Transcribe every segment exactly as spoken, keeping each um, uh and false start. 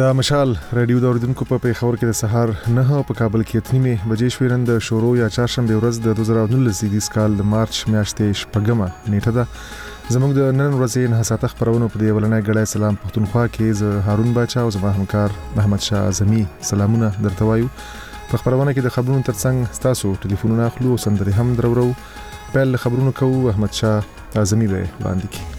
د مشال رادیو د اوریدونکو په پیښور کې د سهار نه په کابل کې اتنیمه بجې شوې نن د شورو یا چهارشنبه ورځ د دوه زره نولس زیږدیز کال د مارچ میاشتې شپږمه نیټه ده. زموږ د نن ورځې نه ساته خبرونه په دې ولنې غړای سلام پښتونخوا کې ز هارون باچا او زما همکار محمد شاه اعظمي سلامونه درته وایو. په خبرونه کې د خبرونو ترڅنګ تاسو ټلیفونونه اخلو او سندري هم درورو. پیل خبرونه کوو احمد شاه اعظمي به وړاندې کوي.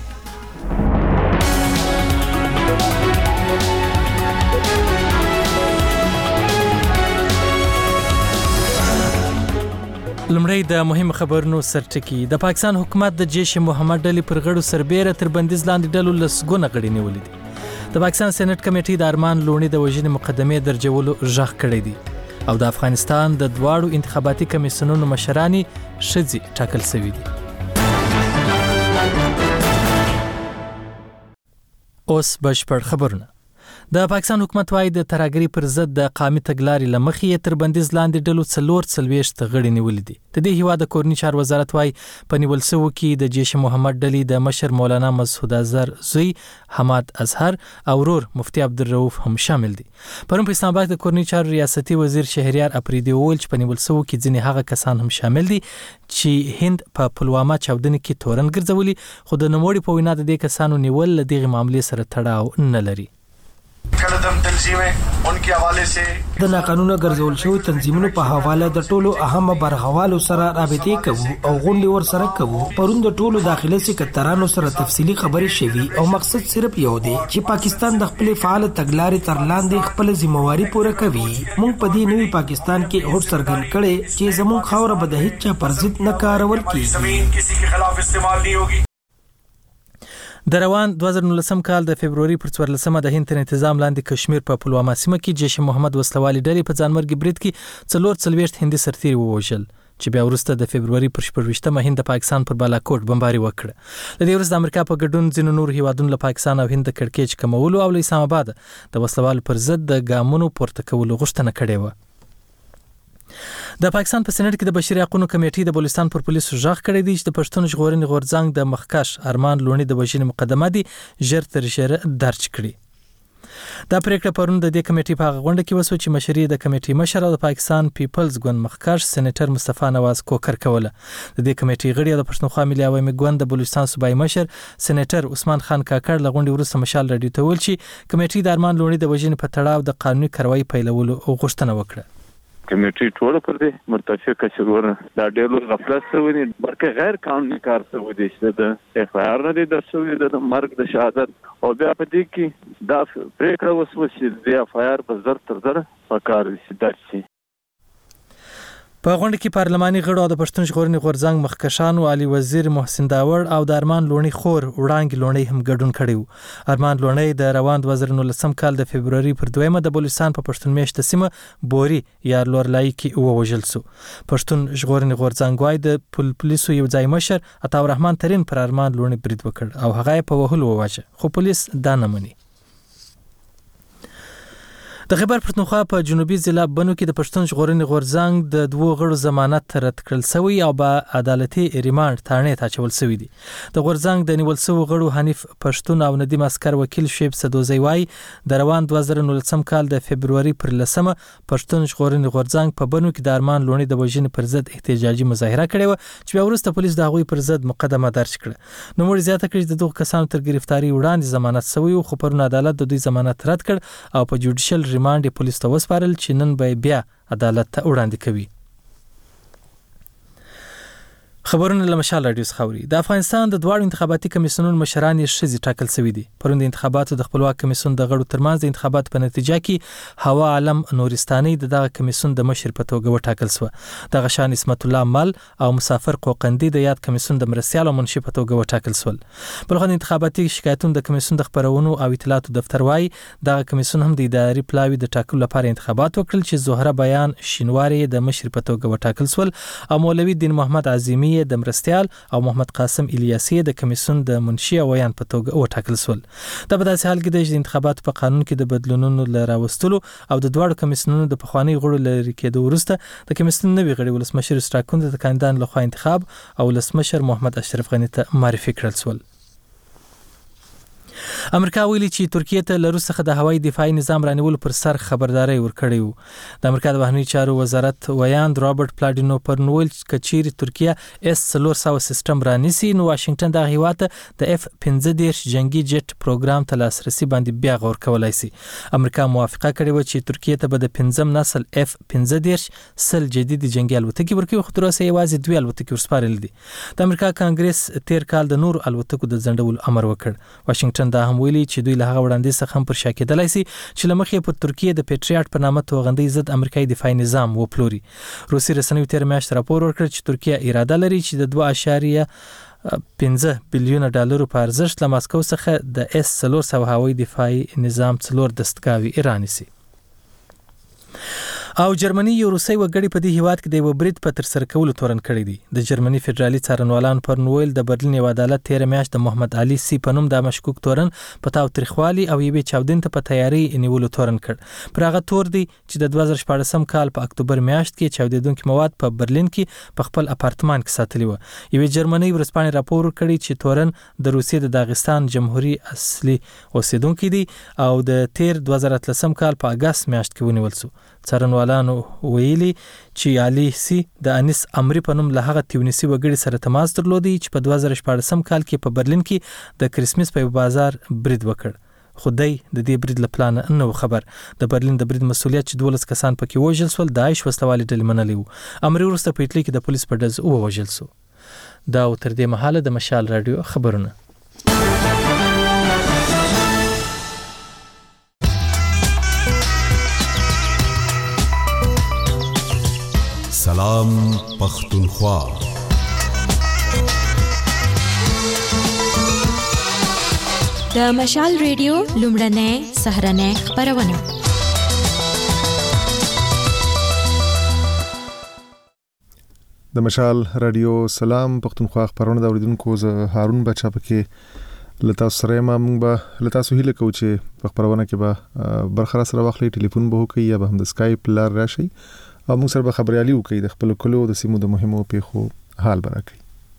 لمړی د مهم خبرونو سرټکی. د پاکستان حکومت د جیش محمد ډلې پر غړو سربېره تر بندیز لاندې ډلو لسګونه غړي نیولې دي. د پاکستان سېنات کمیټې د ارمان لونی د وژنې مقدمې درجولو ژغ کړی دی او د افغانستان د دواړو انتخاباتي کمیسیونونو مشرانی ښځې ټاکل شوي دي. اوس بشپړ خبرونه. د پاکستان حکومت وايي د ترهګرۍ پر ضد د قامي تګلارې لمخې تر بندیز لاندې ډلو څلور څلوېښت غړي نیولې دي. د دې هیواد د کورني چارو وزارت وايي په نیول شوو کې د جیش محمد ډلې د مشر مولانا مسعود اظهر زوی حماد اظهر او ورور مفتي عبدالرؤف هم شامل دي. پرون په اسلام آباد د کورني چارو ریاستي وزیر شهریار اپریدي وویل چې په نیول شوو کې ځینې هغه کسان هم شامل دي چې هند په پلوامه چاودنې کې تورن ګرځولي، خو د نوموړي په وینا د دې کسانو نیول له دغې معاملې سره تړاو نه لري. د ناقانونه ګرځول شوی تنظیمونو په حواله د ټولو اهمه برخوالو سره رابطې کوو او غونډې ور سره کوو. پرون د ټولو داخلي سکرټرانو سره تفصیلی خبرې شوي او مقصد صرف یو دی چې پاکستان د خپل فعال تګلارې تر لاندې خپل ذمہواری پوره کوي. موږ په دې نوي پاکستان کې هوډ څرګند کړي چې زموږ خاوره به د هیڅ چا پر ضد نه کارول کیږي. د روان دوه زره نولس کال د فبرवरी پر څوارلسمه د هند تر انتظام لاندې کشمیر په پلوامه سیمه کې جیش محمد وسلوالي ډلې په ځانمرګي برید کې څلور څلوېښت هندي سرتیري ووژل چې بیا وروسته د فبرवरी پر شپږویشتمه هند د پاکستان پر بالاکوټ بمباري وکړه. د دې وروسته د امریکا په ګډون ځینو نور هیوادونو له پاکستان او هند د کړکېچ کمولو او له اسلام آباد د وسلوالو پر ضد د ګامونو پورته کولو غوښتنه کړې وه. د پاکستان په سېنات کې د بشري حقوقو کمیټې د بلوچستان پر پولیسو ژغ کړی دی چې د پښتون ژغورنې غورځنګ د مخکش ارمان لونی د وژنې مقدمه دي ژر تر ژره درج کړي. دا پریکړه پرون د دې کمیټې په هغه غونډه کې وسو چې مشري د کمیټې مشر او د پاکستان پیپلز ګوند مخکش سېنیټر مصطفی نواز کوکر کوله. د دې کمیټې غړي د پښتونخوا ملي عوامي ګوند د بلوچستان صوبایي مشر سېنیټر عثمان خان کاکړ له غونډې وروسته مشال رادیو ته ویل چې کمیټې د ارمان لونی د وژنې په تړاو د قانوني کاروایی پیلولو غوښتنه وکړه. کمیټې ټول پر دې مرتفقه شروع دا ډېر غفلت شوی دی، بلکې غیر قانوني کار شوی دی چې د اف آی آر نه دی د شوی د مرګ د شهادت او بیا په دې کې دا پریکړه وسوه چې د اف آی آر په زر تر زر په کار درج شي. په غونډه کې پارلماني غړو د پښتون ژغورنې غورځنګ مخکشانو علي وزیر محسن داور او د ارمان لونی خور وړانګ لونی هم ګډون کړی و. ارمان لونی د روان دوه زره نولس کال د فبرवरी پر دویمه د بلوچستان په پښتون میشته سیمه بوري یا لورلای کې ووژل شو. پښتون ژغورنې غورځنګ وايي د پولیسو یو ځای مشر عطا الرحمن ترين پر ارمان لونی برید وکړ او هغه په وهلو وواژه، خو پولیس دا نه مني. د خیبر پښتونخوا په جنوبي ضلع بنو کې د پښتون ژغورنې غورځنګ د دوو غړو ضمانت رد کړل شوی او په عدالتي ریماند تاڼې ته اچول شوی دی. د غورځنګ د نیول شوو غړو حنیف پښتون او ندیم اسکر وکیل شیب سدوزی وايي د روان دوه زره نولس کال د فبرवरी پر لسمه پښتون ژغورنې غورځنګ په بنو کې د ارمان لونی د وژنې پر ضد احتجاجي مظاهره کړې و چې بیا وروسته پولیس د هغوی پر ضد مقدمه درج کړه. نوموړي زیاته کړې چې د دغو کسانو تر ګرفتاري وړاندې ضمانت شوی و، خو پرون عدالت د دوی ضمانت رد کړ او په جوډیشل ریماند پولیس ته وسپارل چې نن به بیا عدالت ته وړاندې کوي. خبرونه له مشال رادیو څخه اوري. د افغانستان د دواړو انتخاباتي کمیسیونونو مشران یې ښځې ټاکل شوي دي. پرون د انتخاباتو د خپلواک کمیسیون د غړو ترمنځ د انتخاباتو په نتیجه کې هوا عالم نورستاني د دغه کمیسیون د مشر په توګه وټاکل شوه. دغه شان اسمت الله مل او مسافر قوقندي د یاد کمیسیون د مرستیال او منشي په توګه وټاکل شول. بلخو د انتخاباتي شکایتونو د کمیسیون د خبرونو او اطلاعاتو دفتر وايي دغه کمیسیون هم د اداري پلاوي د ټاکلو لپاره انتخابات وکړل چې زهره بیان شینواری د مشر په توګه وټاکل شول او مولوي دین محمد عظیمی د مرستیال او محمد قاسم الیاسی د کمیسیون د منشي او ویان په توګه وټاکل شول. دا په داسې حال کې د انتخاباتو په قانون کې د بدلونونو لراوستلو او د دواړو کمیسیونونو د پخوانی غړو لري کېدو وروسته د کمیسیون نوي غړي ولسمشر ټاکنده د کاندیدان لخوا انتخاب او ولسمشر محمد اشرف غنی ته معرفي کړل شول. امریکا ویلي چې ترکیه ته له روس څخه د هوایي دفاعي نظام رانیولو پر سر خبرداري ورکړې وو. د امریکا د بهرنیو چارو وزارت ویاند رابرټ پلاډینو پر نوول کچيري ترکیه اس څلور سوه سیستم رانیسي نو واشنگټن د هیواد د اف پنځه دېرش جنگي جټ پروګرام ته لاسرسي باندې بیا غور کولای شي. امریکا موافقه کړې و چې ترکیه ته به د پنځم نسل اف پنځه دېرش سل جديد جنگي الوتکې ورکوي، خو تر اوسه یوازې دوه الوتکې ورسپارل دي. د امریکا کانګرس تیر کال د نور الوتکو د ځنډولو امر وکړ. واشنگټن دا هم ویلي چې دوی له هغه وړاندې څخه هم پر شا کېدلای شي چې له مخې پر ترکیه د پیټریاټ په نامه توغندۍ ضد امریکایي دفاعي نظام وپلوري. روسي رسنیو تیر میاشت راپور ورکړ چې ترکیه اراده لري چې د دوه اعشاریه پنځه بلیونه ډالرو په ارزښت له ماسکو څخه د اس څلور سوه هوایي دفاعي نظام څلور دستګاوي ایرانی سي. او جرمني یو روسي وګړي په دې هیواد کې د یو برید په تر سره کولو تورن کړی دی. د جرمني فدرالي څارنوالانو پر نوول د برلین یو عدالت تیر میاشت د محمد علي سی په نوم د مشکوک تورن په تاو تریخوالي او یوې چاودین ته په تیاری نیولو تورن کړ. پر هغه تور دی چې د دوه زره شپاړسم کال په اکتوبر میاشت کې چاودیدونکو مواد په برلین کې په خپل اپارتمان کې ساتلی و. یوې جرمني ورسپانې راپور کړی چې تورن د روسیې د داغستان جمهوریت اصلي اوسیدونکو دی او د تیر دوه زره اتلسم کال په اگست میاشت کې ونیول شو. څارنوالانو ویلي چې علي سی د انیس امری په نوم له هغه تیونسي وګړي سره تماس درلودي چې په دوه زره شپاړسم کال کې په برلین کې د کریسمس په بازار برید وکړ. خدای د دې برید له پلان نه خبر. د برلین د برید مسولیت چې دولس کسان پکې وژل شول داعش وسلوالي ډلې منلي وو. امری وروسته په اټلی کې د پولیس په ډز ووژل شو. دا تر دې مهاله د مشال رادیو خبرونه. سلام پختونخوا. د مشال ریډیو لومړنۍ سهرنۍ خبرونه. د مشال رادیو سلام پختونخوا خبرونه د اوریدونکو زه هارون بچا پکې لتا سره ما موږ به لتا سهیل کو چې په خبرونه کې به برخه سره واخلي، ټلیفون به وکړي یا به هم د اسکایپ لار راشي او موږ سره به خبريالي وکړي د خپل کلو د سیمو د مهمو پیښو حال برکړي.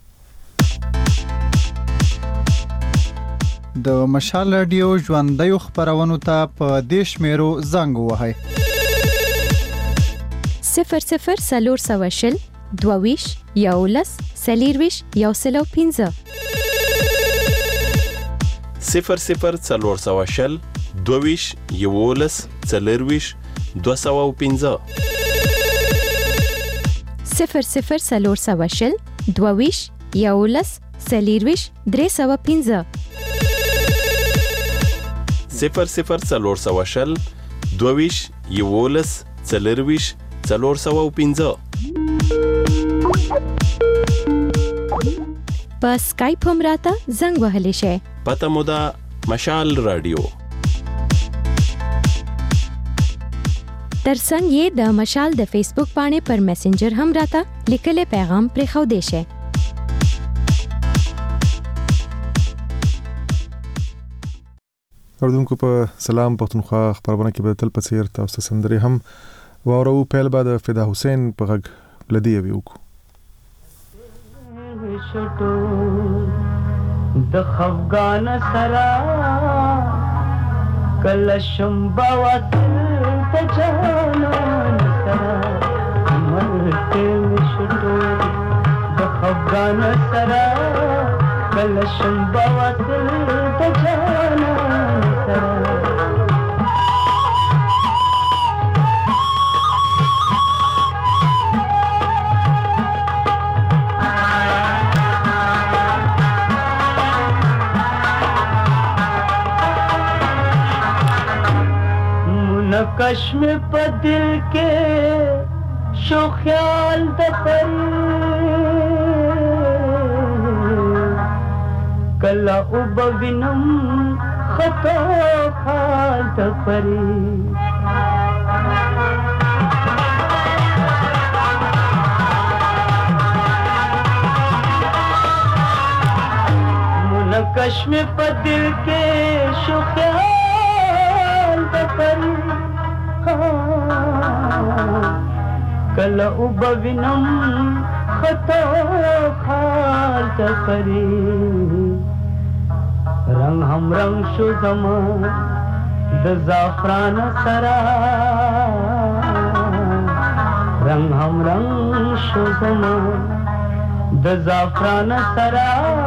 د مشال رادیو ژوندۍ خبرونو ته په دیش میرو زنګ وهاي صفر صفر سلور سوه شل دوویش یولس سلیرویش یوسلو پینزه صفر صفر سلور سوه شل دوویش یولس سلیرویش دو سوه پینزه صفر صفر سلور سوه شل دوویش یولس سلیرویش درې سوه پینزه صفر صفر سلور سوه شل دوویش یولس سلیرویش څلور سوه پینزه. په سکایپ هم راته زنګ وهلی شئ. پته مو ده مشال رادیو. ترڅنګ یې د مشال د فیسبوک باندې پر میسنجر هم راته لیکلي پیغام پرې خو دی شئ. اوردونکو په سلام پختونخوا خبرونه کې به تل په څیر تاسو سندري هم واورو. پیل بعد فدا حسین په غږ لدی وی وکړو. د خفغان سرا کلشم باوت ته جانان سرا مرته مشتو د خفغان سرا کلشم باوت ته جانان سرا کشم په دل کې شو خیال د پری کلا او بوینم خطا خال د پری من کشم په دل کې شو خیال د پری کلا او بوینم خطا خال تفری رنگ هم رنگ شو زمان د زعفران سرا رنگ هم رنگ شو زمان د زعفران سرا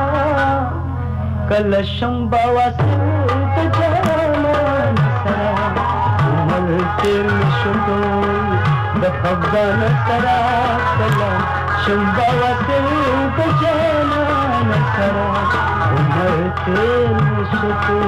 کل شنبا واسه د جانان سرا عمر تیر شدو د خفګان سرا کل شنبا واسه د جانان سرا عمر تیر شدو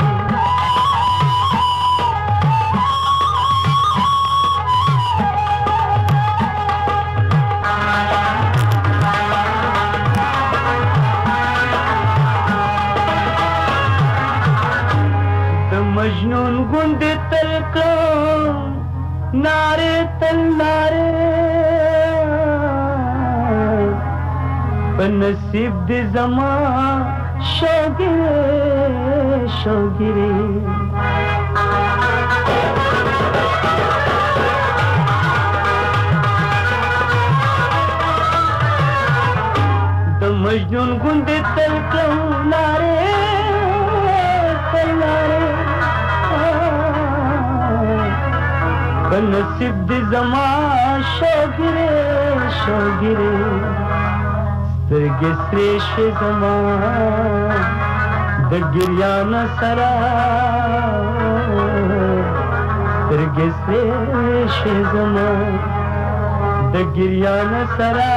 مجنون گوند تلکم ناره تل ناره بنصیب دی زمان شوگیره شوگیره د مجنون گوند تلکم ناره تل ناره بنصیب دی زمان شوگیره شوگیره سترگی سریش زمان د گریان سرا سترگی سریش زمان د گریان سرا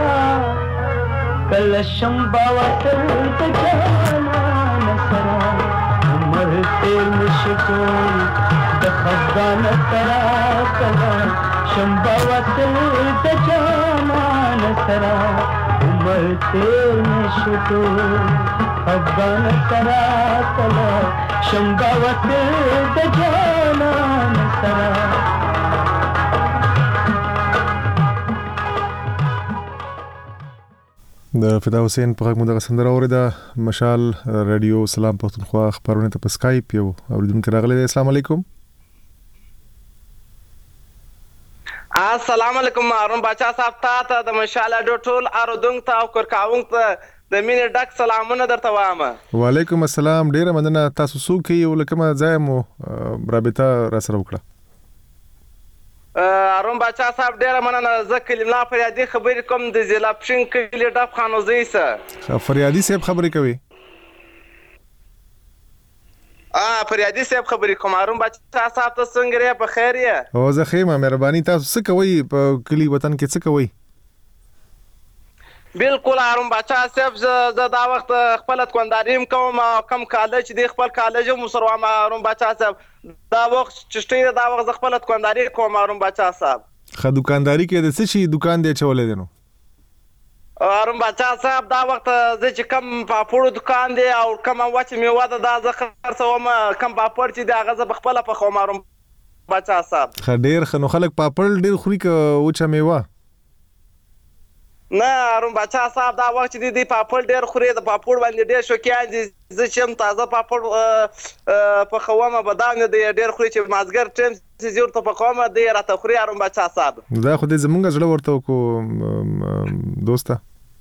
کل شنبا وصل د جانان سرا عمر تیر مشکل د خفګان سرا کلا شنبا وصل د جانان سرا عمر تیر نشدو خفګان سرا کلا شنبا وصل د جانان سرا د فدا حسین په غږ مو دغه سندره اوریده. مشال رادیو سلام پښتونخوا خبرونه ته په اسکایپ یو اوریدونکو راغلی دی. السلام علیکم. السلام علیکم هارون باچا صاحب ته د مشال رادیو ټول اوریدونکو ته او کورکاونکو ته د مینې ډک سلامونه درته وایم. وعلیکم السلام. ډیره مننه. تاسو څوک یو لکه ما ځای مو رابطه را سره وکړه. هارون باچا صاحب ډیره مننه. زه کلملا فریادي خبرې کوم د ضلع پښین کلي ډب خانوزۍ سره. فریادي صاحب خبرې کوي؟ اه فریادي صاحب خبرې کوم. هارون باچا صاحب ته څنګه یې؟ په خیر یې؟ او زه ښه یم مهرباني. تاسو څه کوئ په کلي وطن کې؟ څه کوئ؟ بالکل هارون باچا صاحب زه دا وخت خپل دکانداریم کوم او کم کالج دی خپل کالج مو سره ما هارون باچا صاحب دا وخت چشتي دا وخت خپل دکانداري کوم هارون باچا صاحب. خه دکانداري کې د څه شي دکان دی چولې دی نو؟ هارون باچا صاحب دا وخت زه چې کم پاپړو دکان دی او کم وچ میوه ده دا زه خرڅوم. کم پاپړ چې دی هغه زه بخپله پخوم هارون باچا صاحب. ښه ډېر ښه. نو خلک پاپړ ډېر خوري که وچه میوه؟ نه هارون باچا صاحب دا وخت چې دی دی پاپړ ډېر خوري. د پاپړ باندې ډېر شوقیان دي. زه چې هم تازه پاپړ پخوم بادام دی ډېر خوري چې مازګر ټیم چې زه ورته پخوم دی راته خوري هارون باچا صاحب. دا خو دې زمونږ زړه ورته وکړو دوسته.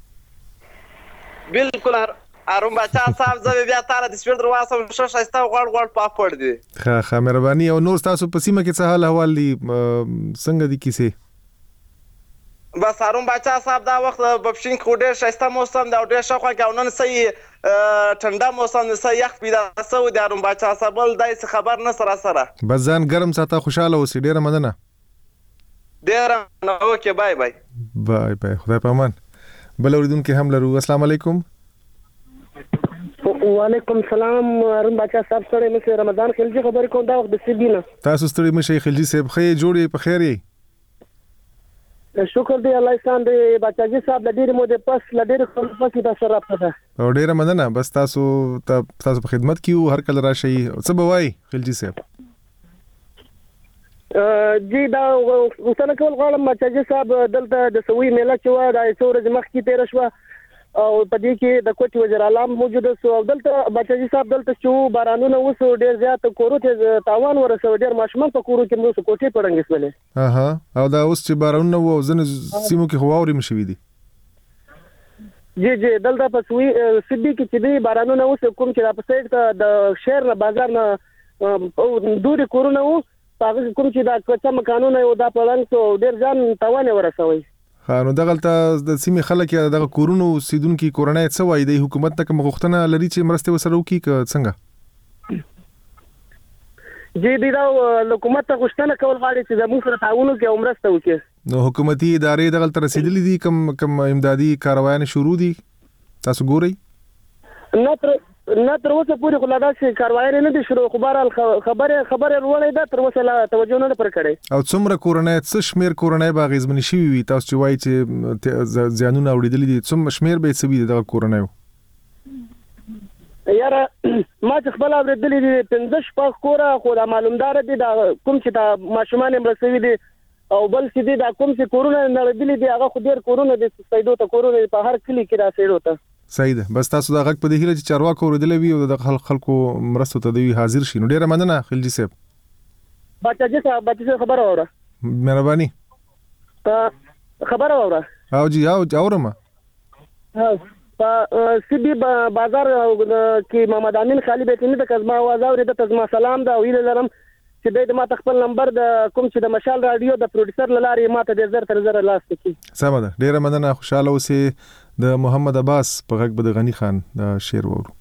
بالکل هارون باچا صاحب زه بیا تاره د سپیر دروازه ښه ښایسته غوړ غوړ پاپړ دي. ښه ښه مهرباني. او نور ستاسو په سیمه کې څه حال احوال دي؟ څنګه دي کیسې؟ بس هارون باچا صاحب دا وخت په پښین کې ډېر ښایسته موسم دی او ډېر ښه خوږ او نن صحیح ټنډه موسم دی. صحیح یخ پیدا شوی دی هارون باچا صاحب. بل داسې خبر نه سره سره. بس ځان ګرم ساته، خوشحاله اوسې. ډېره مننه. ډېره مننه. اوکې بای بای. بای بای. خدای په امان. بل اوریدونکي هم لرو. السلام علیکم. وعلیکم السلام هارون باچا صاحب سره مې رمضان خلجی خبرې کوم دا وخت د سیبینه. تاسو ستړي مشي خلجی صاحب. خې جوړې په خیر یې؟ شکر دی الله ستان دی باچا جی صاحب لډیر مو د پس لډیر خپل پس د سره راپته. او ډیره مننه. بس تاسو تاسو په خدمت کې هر کله راشي. څه به وای خلجی صاحب؟ جی دا وسنه کول غواړم باچا جی صاحب دلته د سوي میله چې و د څو ورځې مخکې تیر شو او په دې کې د کوټ وزیر اعلی موجود سو. دلته باچا جی صاحب دلته چې بارانونه وسو ډیر زیات کورو ته تاوان ورسو. ډیر ماشومان په کورو کې موږ کوټې پړنګ سولې. اها. او دا اوس چې بارانونه وو ځنه سیمو کې هواوري مشوي دي. جی جی دلته په سوي سیدي کې چې دی بارانونه اوس کوم چې په سایډ ته د شهر نه بازار نه دوري کورونه وو هغه کوم چې دا کچا مکانونه یو دا پلان سو ډیر ځان توانه ورسوي. ها نو دغلته د سیمې خلک یا دغه کورونو سیدونکو کورنۍ څه وایي د حکومت ته کوم غوښتنه لري چې مرسته وسره وکړي که څنګه؟ جی دی دا حکومت ته غوښتنه کول غواړي چې زموږ سره تعاون وکړي او مرسته وکړي. نو حکومتي ادارې دغلته رسیدلې دي کوم کوم امدادي کاروایان شروع دي تاسو ګورئ؟ نه تر نه تر اوسه پورې خلاصه شي کاروایي نه دي شروع. خبر خبره خبره وروړې ده تر اوسه لا توجه نه پر کړي. او څومره کورنۍ څه شمیر کورنۍ باغ ازمنې شي وي تاسو چې وایي چې ځانونه اوریدلې دي څومره شمیر به څه وي دغه کورنۍ؟ یاره ما چې خپل اوریدلې دي پنځه شپږ کوره خو دا معلومدار دي دا کوم چې دا ماشومان مرسوي دي او بل چې دي دا کوم چې کورونه نړیدلې دي هغه خو ډیر کورونه دي سیدو ته کورونه په هر کلی کې را سیدو ته. صحیح ده. بس تاسو دا غږ په دې هیله چې چارواکو اوریدلې وي او د خلک خلکو مرستو ته دوی حاضر شي. نو ډیره مننه خلجی صاحب. بچا صاحب بچا خبر اوره. مهرباني. خبر اوره. او جی او اورم. ها په سیدی بازار کې محمد امین خالي بیت نه د کزما आवाज اوري د تزما سلام دا ویل لرم چې د ما خپل نمبر د کوم چې د مشال رادیو د پروډوسر لاري ماته د زر تر زر لاس کی. سم ده. ډیره مننه خوشاله اوسې. د محمد عباس په غږ به د غنی خان د شعر وورو.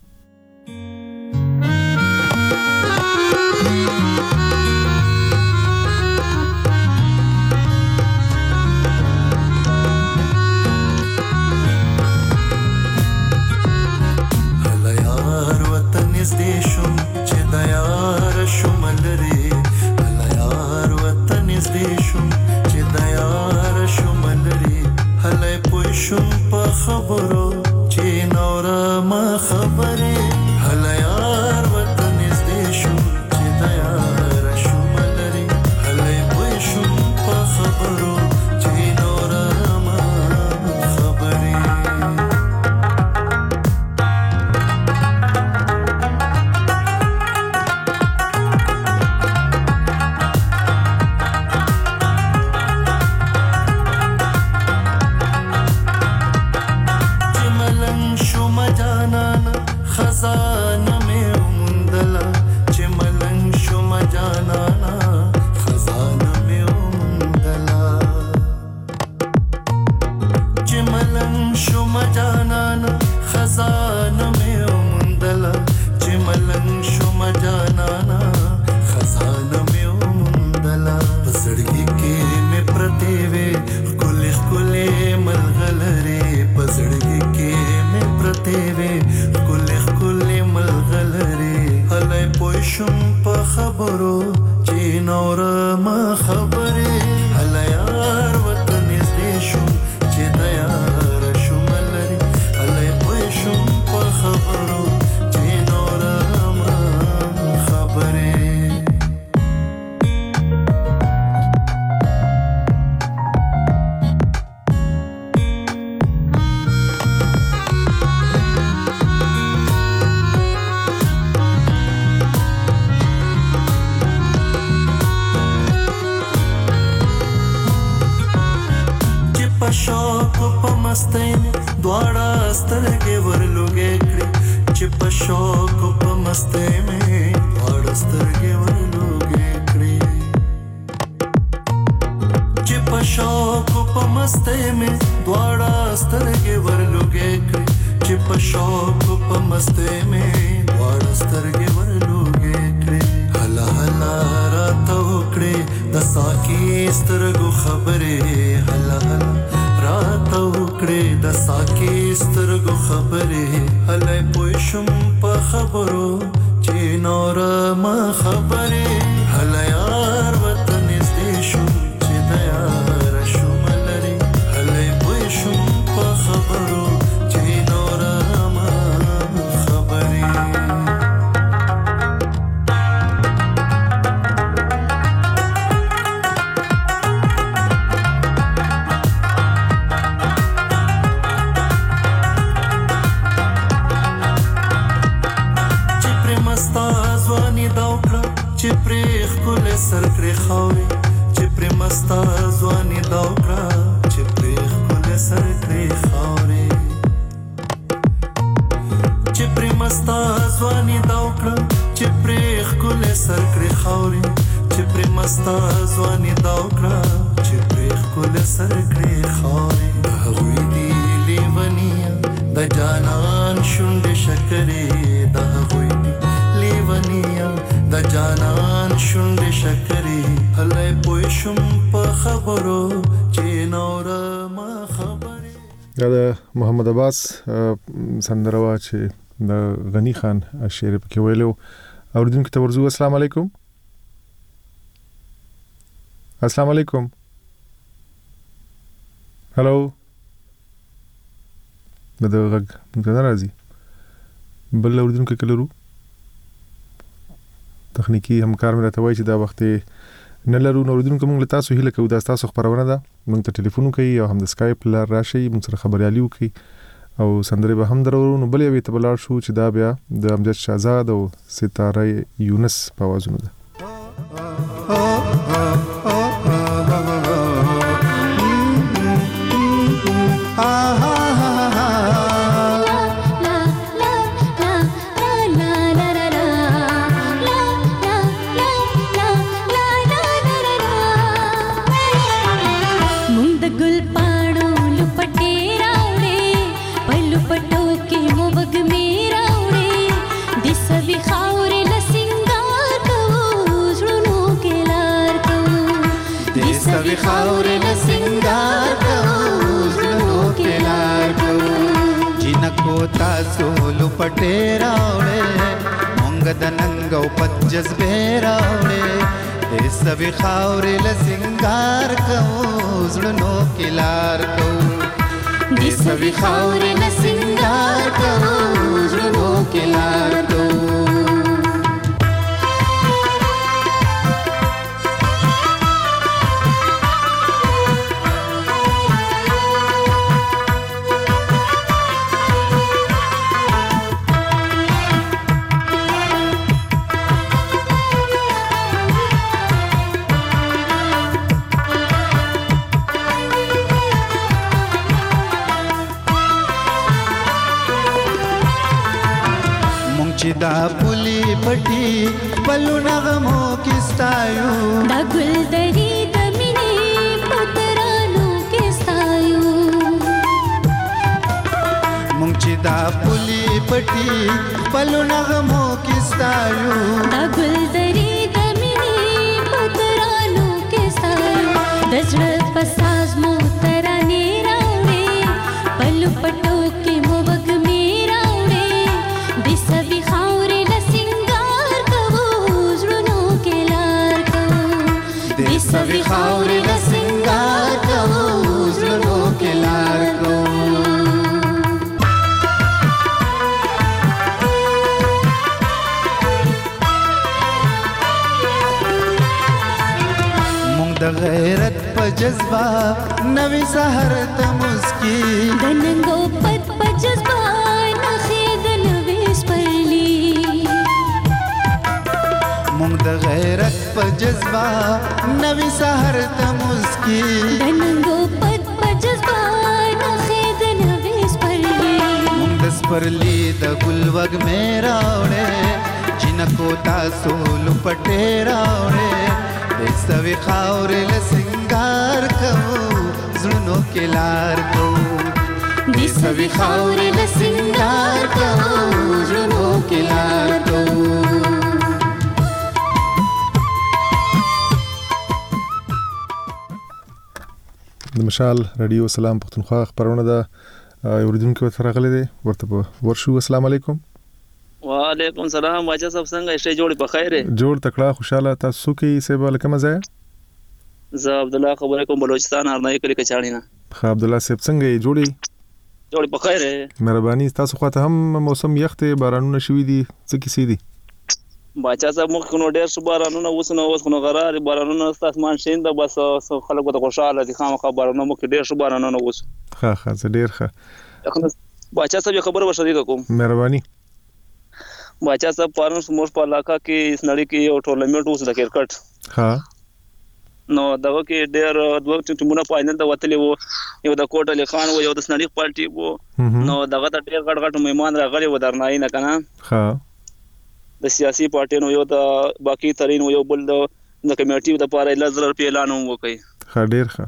خبرو چې نور ما خبره هل یار وطن دې شو چې د یار شملري هل پوي شو په خبرو چې نور ما خبره. خزانه مې ومندله چې ملنګ شوم جانانا خزانه مې ومندله چې ملنګ شوم جانانا خزانه مې ومندله چې ملنګ شوم جانانا خزانه مې ومندله په سړګي کې مې پرتې وې ښکلې ښکلې ملغلرې په سړګي کې مې پرتې وې شم په خبرو چې نور ما خبره هل یار وطن دې شو چې د یار شملري هل پوي شم په خبرو چې نور ما خبره. شوق په مستۍ دواړه سترګې ورلوګې کړې چې په شوق په مستۍ مې دواړه سترګې ورلوګې کړې چې په شوق په مستۍ مې دواړه سترګې ورلوګې کړې چې په شوق په مستۍ مې دواړه سترګې ورلوګې کړې. هلا هلا راته وکړې د ساقي سترګو خبرې هلا هلا راته وکړې د ساقي سترګو خبرې هلای پوه شم په خبرو چې نور ما خبرې هل یار وطن دې شو چې د یار شملري هلای پوه شم په خبرو چې نور ما خبرې. چې پرې خپل سر کړې سر کړې خاورې د هغوی دی لیونیا د جانان شونډې شکرې د هغوی دی لیونیا د جانان شونډې شکرې هلای پوه شم په خبرو چې نور ما خبرې. دا د محمد عباس سندره وا چې د غنی خان شعر پکې ویلو. اوریدونکو ته ورزو السلام علیکم. السلام علیکم. هلو د غږ مونږ راځي بل اوریدونکو کلرو تخنیکی همکار مې راته وایي چې دا وخت نه لرو. نو اوریدونکو موږ له تاسو هیله کوو دا تاسو خبرونه ده موږ ته ټلیفون وکړئ او هم د سکایپ لار راشي موږ سره خبريالي وکړي او سندره به هم درو. نو بل یو ته بلار شو چې دا بیا د امجد شهزاد او ستاره یونس په आवाजونو ده. خاورې له سنگار کوو زړونو کې لار کوو جنکو تاسو لپټې راوړې مونږ د ننګ او پت جذبې راوړې دې سوي خاورې له سنگار کوو زړونو کې لار کوو دې سوي خاورې له سنگار کوو زړونو کې لار کوو. چې دا پولی پټي پلو نغمو کستایو دا ګلدری د مینې پترانو کستایو مونږ چې دا پولی پټي پلو نغمو کستایو دا ګلدری د مینې پترانو کستایو د زړه په ساز مو ترانې راوړې پلو پټو کې مو وګمې راوړې د سوي خاورې له سنگار کوو زړونو کې لار کوو د سوي خاورې له سنگار کوو زړونو کې لار کوو. مونږ د غیرت په جذبه نوې سحر ته مسکی د ننګو پت په جذبه مونږ د غیرت په جذبه نوې سحر ته مسکی د ننګو پت په جذبه نخې د نوې سپرلي مونږ د سپرلي د ګل وږمې راوړې جنکو تاسو لپټې راوړې د سوي خاورې له سنگار کوو زړونو کې لار کوو د سوي خاورې له سنگار کوو زړونو کې لار کوو. د مشال رادیو سلام پښتونخوا خبرونه ده اوریدونکو ته راغلي دي ورته په ورشو. السلام علیکم. وعلیکم السلام واجه صاحب څنګه شې جوړ په خیر جوړ تکړه خوشاله تاسو کې سیبه لکه مزه زه عبد الله خبره کوم بلوچستان ارنای کلی کچاړی نه. خا عبد الله صاحب څنګه جوړی جوړ په خیر مهرباني تاسو خو ته هم موسم یخته بارانونه شوي دي څه کیسې دي باچا صاحب مخ نو ډېر شو بارانونه اوس نو اوس نو غرار بارانونه اسمان شین ده بس خلک ته خوشاله دي خامخا بارانونه مخ ډېر شو بارانونه اوس ها ها زه ډېر ښه باچا صاحب خبر وشریک کوم مهرباني باچا صاحب پرون سموش په علاقہ کې اس نړۍ کې یو ټورنمنت اوس د کرکټ ها نو دغه کې ډېر دوه ټیمونه فائنل ته وتلې وو یو د کوټ علي خان وو یو د سنړي پارټي وو نو دغه ته ډېر غټ غټ مېمان راغلي و درنای نه کنه ها د سیاسي پارټینو یو د باقي ترين یو بل د کمیټي د پاره لزر په اعلان وکړي ښه ډیر ښه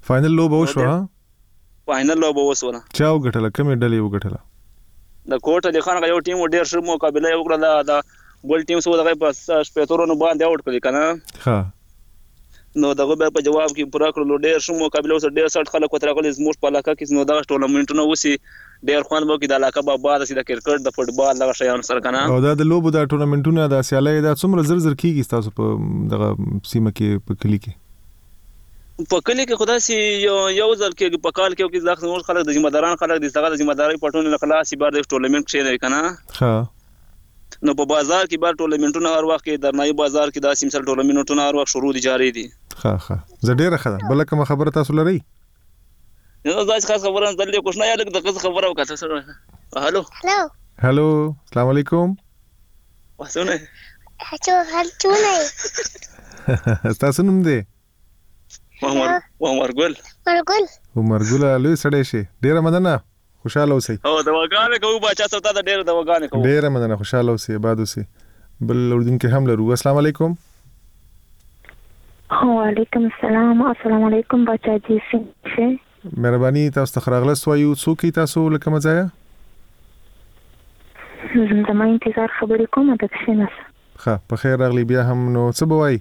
فاینل لوبه وشوه ها فاینل لوبه وسوله چا وګټله کومې ډلې وګټله د کوټ علي خان یو ټیم ډیر ښه مقابله وکړه د بل ټیم سره دغه په شپږتورونو باندې اوټ کړی کنه ها نو دغه په جواب کې پوره کړلو ډیر ښه مقابله وسه ډیر سټ خلک وتر غلي زموږ په علاقه کې نو دغه ټورنمنټونه وسی ډیر خوان مو کې د علاقه په بعد سي د کرکټ د فوټبال دغه شیان سره کنه او دا د لوبو د ټورنمنټونو د سیالۍ د څومره زر زر کیږي تاسو په دغه سیمه کې په کلی کې په کلی کې خدای سي یو یو ځل کې په کال کې کې ځکه نور خلک د ذمہ داران خلک د څنګه د ذمہ داري پټون نه خلاصي بار د ټورنمنت کې نه کنه ها نو په بازار کې بار ټورنمنټونه هر وخت کې درنای بازار کې د سیمسل ټورنمنټونه هر وخت شروع دي جاری دي ها ها زه ډیره خبره بل کوم خبره تاسو لري نو ځکه خاص خبره دلته کوښ نه یاد د قصه خبره وکړه سره هالو هالو هالو السلام علیکم واسونه هچو هلچونه تاسو نوم دی عمر عمر ګل ورګل عمر ګل لوی سړی شي ډیره مننه خوشاله اوسئ او دا وګانه کوو بچا څه تا ډیره دا وګانه کوو ډیره مننه خوشاله اوسئ آباد اوسئ بل اردن کې هم لرو السلام علیکم وعلیکم السلام السلام علیکم بچا جی څنګه مهرباني تاسو ته خراغله سوایو څوک تاسو لکه مزایا زما انتظار خبرې کوم د کښیناس ښه په خیر راغلی بیا هم نو څه بوای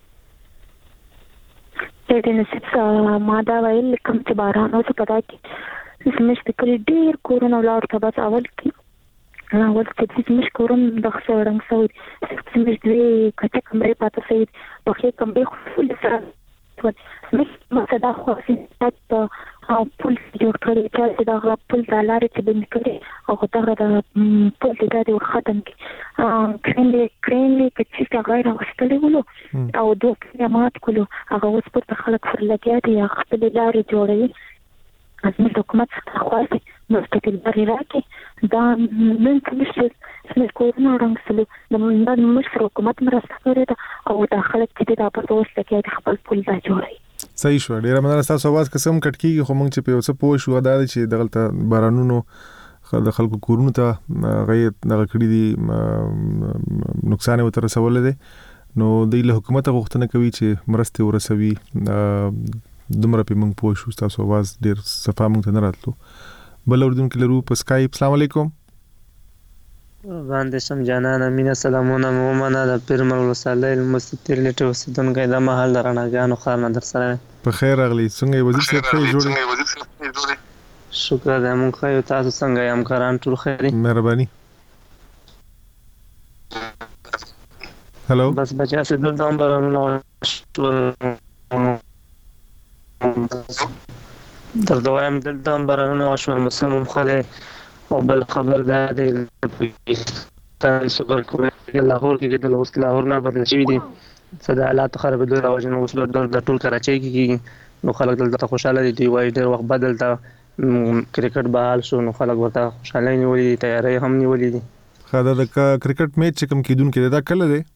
د دې نصیب ما دا ویل کوم چې باران او څه پتا کې زموږ د کلی ډیر کورونه ولاړ ته بس اول کې نو ول چې زموږ کورون د خسرنګ سوي زموږ دوی کته کمرې پاتې سوي په هغه کمرې خو له سره زموږ ما صدا خو چې او پول جوړ کړی چې دا پول د لارې چې بند کړي او دا د پول د دې ختم کړي کړي کړي چې څنګه غیر واستلې ولو او دوه کلمات کولو هغه اوس په خلک سره لګیا دي خپل لارې جوړوي ازمه حکومت خاصه مستقل بری راکې دا نن څه څه کوونه رنګسلو د موږ مشر حکومت مرسته کړې ده او دا خلک چې دا په اوس کې خپل پول دا جوړوي صحیح شو ډیره مننه تاسو आवाज قسم کټ کیږي خو موږ چې په اوسه پوه شو دا چې دغلته بارانونو د خلکو کورونو ته غیر دغه کړی دي نقصان وته رسول دي نو د حکومت غوښتنه کوي چې مرسته ورسوي دمر په موږ پوه شو تاسو आवाज ډیر صفه موږ ته نه راتلو بل اردن کې لرو په اسکایپ السلام علیکم باندې سم جانان امینه سلامونه مومنه د پیرمل وسایل مستتر لټه وسیدونکو د محل رڼاګانو خار نه در سره په خیر اغلی څنګه وزیر صاحب خیر جوړ شکر دې مونږ خو تاسو څنګه یم کاران ټول خیر مهرباني هالو بس بچا سه دل دام برانو در دوام دل دام برانو شو مسلم خله او بل خبر ده د تاسو ورکوي لاهور کې د اوس لاهور نه بدل شوی دي صدا حالات خراب دي راوځي نو اوس د ټول کراچۍ کې نو خلک دلته خوشاله دي وای ډېر وخت بدل تا کرکټ بحال شو نو خلک ورته خوشاله نیولې تیاری هم نیولې دي خاطر د کرکټ میچ کوم کیدون کې دا کله دی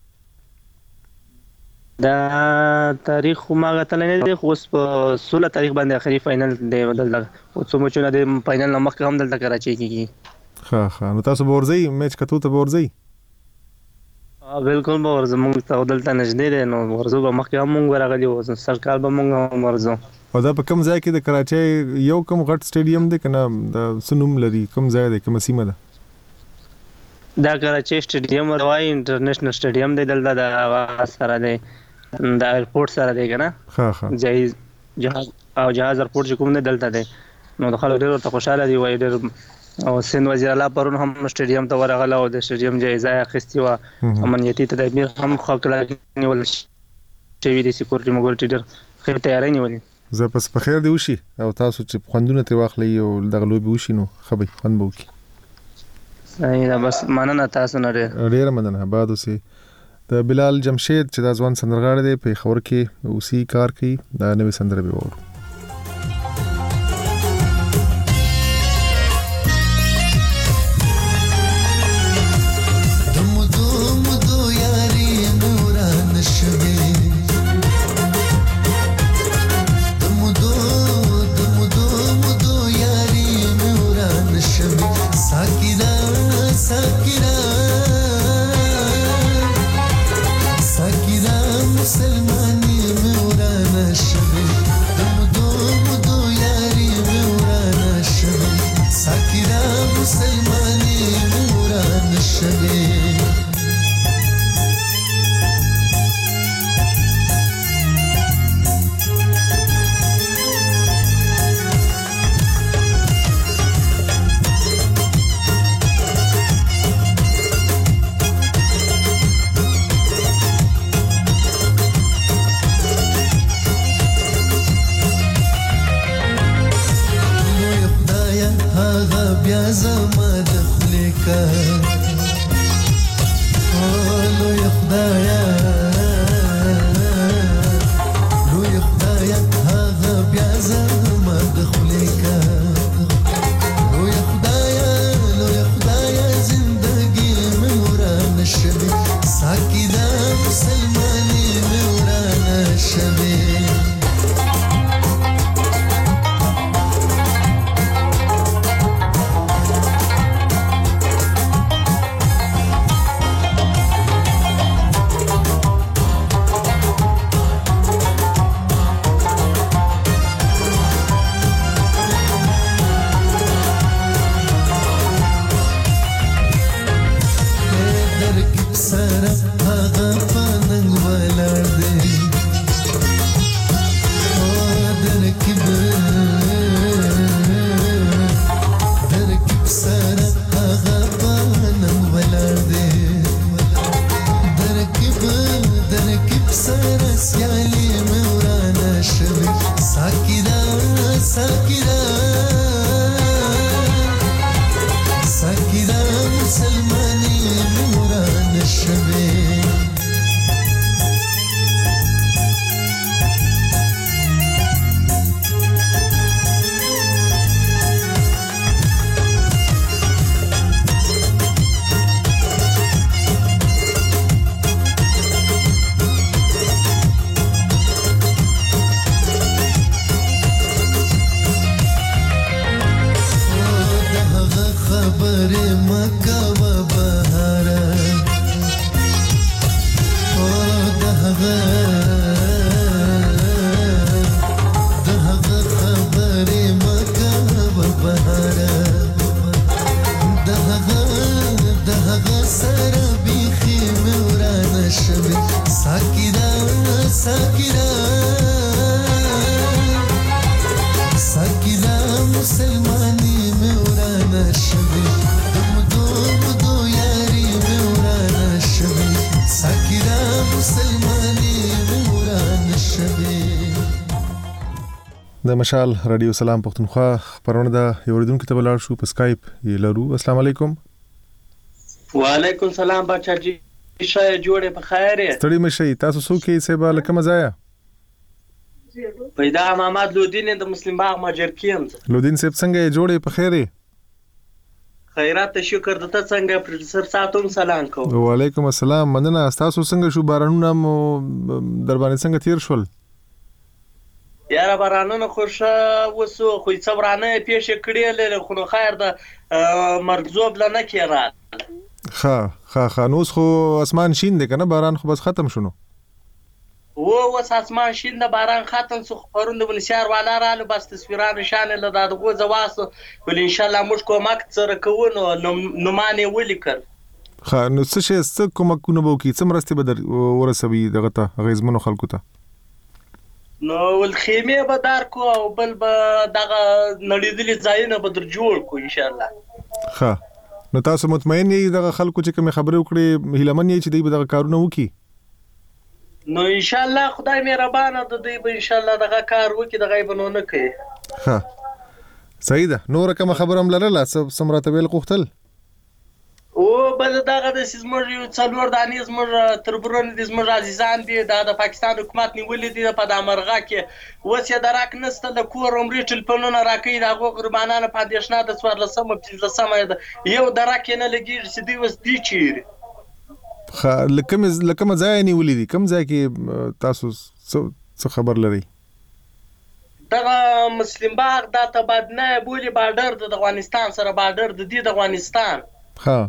دا تاریخ ما غتل نه دی خو په سولہ تاریخ باندې اخري فائنل دی بدل دا او څو مچونه د فائنل نمخ هم دلته کراچۍ کې ها ها نو تاسو ورځي میچ کتو ته ورځي ا بالکل به ورځم موږ ته دلته نږدې دی نو ورځو به مخ هم موږ راغلي او سرکار به موږ ورځو او دا په کوم ځای کې د کراچۍ یو کوم غټ سټیډیم دی کنه د سنوم لري کوم ځای دی کوم سیمه ده دا کراچۍ سټیډیم وای انټرنیشنل سټیډیم دی دلته د اواز سره دی د ایرپورټ سره دی کنه ها ها جهاز جهاز او جهاز ایرپورټ کوم نه دلته دی نو د خلکو ډېر ته خوشاله دي وای ډېر او سین وزیر الله پرون هم سټیډیم ته ورغله او د سټیډیم جایزه اخیستې و امنیتي تدابیر هم خلک نیول شوي دي سکیورټي موږ ډېر خیر تیاری نیولې زه پس په خیر دی وشي او تاسو چې خوندونه ته واخلي او دغه لوبي وشي نو خبي خوند به وکي صحیح دا بس مننه تاسو نه ډېر مننه بعد اوسې د بلال جمشید چې د ځوان سندرغاړی دی په خبر کې اوسې کار کوي دا نوې سندره به وورو मुसलमानी में उड़ाना शबे तुम दो بیا زما د خولې کار او لوی خدایا لوی خدایا هغه بیا زما د خولې کار لوی خدایا لوی خدایا زندگی مې ورانه شوې ساکي دا مسلمانې مې ورانه شوې د مشال رادیو سلام پښتونخوا خبرونه د یوریدونکو ته ولاړ شو په اسکایپ یې لرو. السلام علیکم. وعلیکم سلام بچا جی شای جوړه په خیر یې ستړي مشي تاسو څوک یې سبا لکه مزایا پیدا محمد لودین د مسلم باغ ماجر کیم لودین صاحب څنګه یې جوړه په خیر یې خیرات شکر دته څنګه پروفیسور ساتون سلام کو وعلیکم السلام مننه تاسو څنګه شو بارانونه مو در باندې څنګه تیر شول یاره بارانونه خوشه وسو خو صبرانه پیښ کړي له خو خیر د مرغزوب لنه کېرا ها ها ها نو خو اسمان شین دی کنه باران خو بس ختم شونه و وس اسمان شین د باران ختم سو پروند ولشار والا رالو بس تصویران نشانه له دغه زواسو ول ان شاء الله موږ کومک سره کوو نو معنی ولیکل ها نو څه شي څه کومکونه وو کی څه مرسته بدر ورسوي دغه ته غیزمنو خلکو ته نو ول خیمه به دار کو او بل به دغه نړیدلې ځایونه به در جوړ کو ان شاء الله ها نو تاسو مطمئن یې دغه خلکو چې کوم خبرې وکړي هیلمن یې چې دوی به دغه کارونه وکړي نو ان شاء الله خدای مهربان ده دوی به ان شاء الله دغه کار وکړي دغه بنونه کوي ها صحیح ده نور کوم خبرم لرله سمراته ویل کوختل او بل دغه د سیزمر یو څلور دانې زمر تربرون د زمر عزیزان دي د پاکستان حکومت نیولې دي په د امرغه کې وسه دراک نسته د کور عمرې ټلپنونه راکې د قربانانو پادشنا د څوار لسمه پنځلسمه یو دراک نه لګیږي چې دی وس دی چیرې خا لکه لکه ځای نیولې دي کوم ځای کې تاسو څه خبر لري دغه مسلم باغ د تبادنه بولی بارډر د افغانستان سره بارډر د دې د افغانستان ها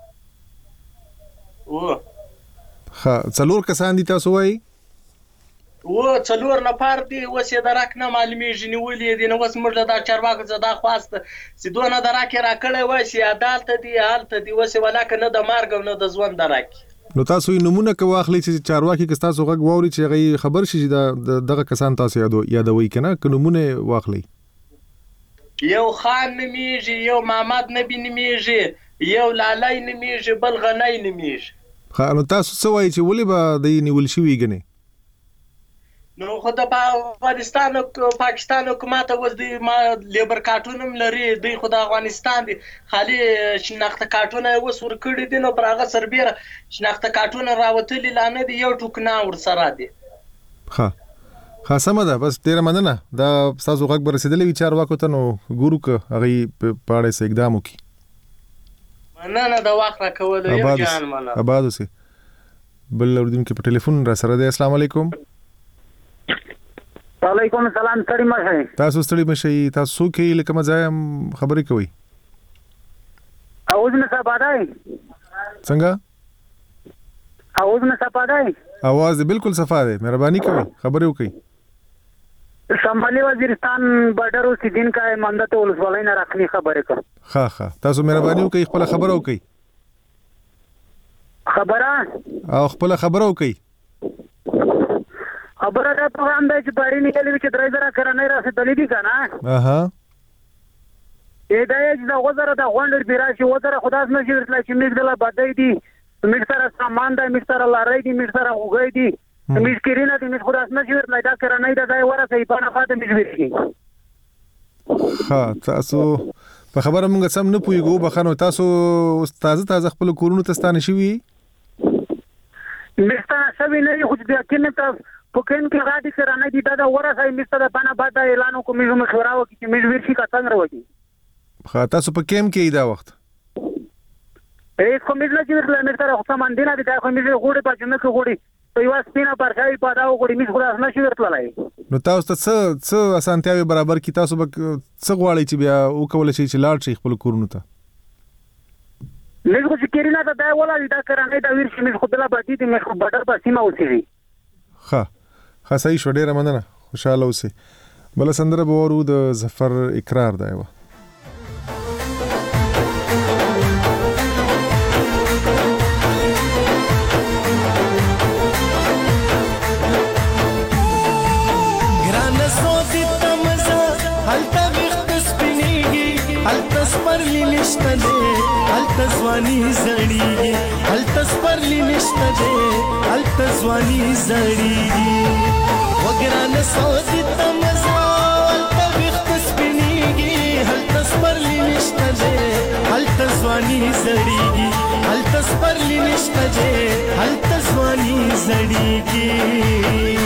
و ها څلور کسان دي تاسو وای و څلور نفر دي وسه دراک نه معلومیږي نیولې دي نو وس مرله دا چارواکو زدا خواست چې دونه دراک راکړې وای چې عدالت دي حالت دي وسه ولاکه نه د مارګ نه د ژوند دراک نو تاسو یې نمونه کو واخلې چې چارواکي که تاسو غږ ووري چې غي خبر شي چې دغه کسان تاسو یادو یادوي کنه که نمونه واخلې یو خان نمیږي یو محمد نبی نمیږي یو لالای نمیږي بل غنای نمیږي خا نو تاسو څه وایي چې ولې به د نیول شي ویګنه نو خو د افغانستان او پاکستان حکومت اوس د ما لیبر کارتون لري دوی خو د افغانستان دي خالي شناخته کارتون اوس ورکړي دي نو پر هغه سربېره شناخته کارتون راوتلي لانه دي یو ټوکنا ور سره دي. ها ها سم ده بس ډیره مننه دا تاسو غږ برسېدلې وچار واکو ته نو ګورو که هغه په اړه څه اقدام وکړي. مننه د وخت راکولو یو جان مننه. آباد اوسئ. بل اوریدونکو په ټلیفون را سره دی. السلام علیکم. وعلیکم السلام. ستړي مشه. تاسو ستړي مشه. تاسو کې لکه مزایم خبرې کوي. اواز نه سپادای. څنګه؟ اواز نه سپادای. आवाज बिल्कुल صفا ده. مهرباني کوئ خبرې وکړئ. شمالي وزیرستان بارډر اوسیدین کا مانده ته ولسوالۍ نه راخلی خبرې کوم. ها ها تاسو مهرباني وکړئ خپل خبره وکړئ. خبره او خپل خبره وکړئ. خبره دا پیغام دی چې باري نیولې چې درې زره کرنۍ راسېدلې دي کنه. اها اې دا چې دا وزره د غونډر بیراشي وزره خداس نه شي ورتل چې موږ دلا بدای دي موږ سره سامان دی موږ سره لارې دي موږ سره وګړي دي موږ کېرینه دي موږ خداس نه شي ورتل دا کرنۍ دا ځای ورته په نه فاته موږ ورشي. ها تاسو په خبره مونږ سم نه پويګو بخنو تاسو تازه تازه خپل کورونو ته ستانه شوي. مستانه شوي نه خو دې کینه ته پکین کې غاډي سره نه دي دا ورسای مستده پنه بعد اعلان کوم چې موږ خبراو چې موږ ورشي کا څنګه وږي. ها تاسو په کیم کې دا وخت اې کوم چې لږ ورته سره خو سامان دینه دي دا خو موږ غوړي په جنه کې غوړي په یو سپینه پرځای په دا غوړي موږ خلاص نه شي ورتلای. نو تاسو ته څه څه اسانتیاوي برابر کی تاسو به څه غواړئ چې بیا وکول شي چې لاړ شي خپل کورونو ته. موږ چې کېرینه دا ولا دا کرانه دا ورشي موږ خو بلا باندې دي موږ بډر په سیمه اوسېږي. ها ها صحیح شو ډیره مننه خوشاله اوسئ. بل سندره به ورو د ظفر اقرار دی و. التزوانی زړیږي التزپرلی نشته ده التزوانی زړیږي وګرانه سوځي تمزا التوخت سپینیږي التزپرلی نشته ده التزوانی زړیږي التزپرلی نشته ده التزوانی زړیږي.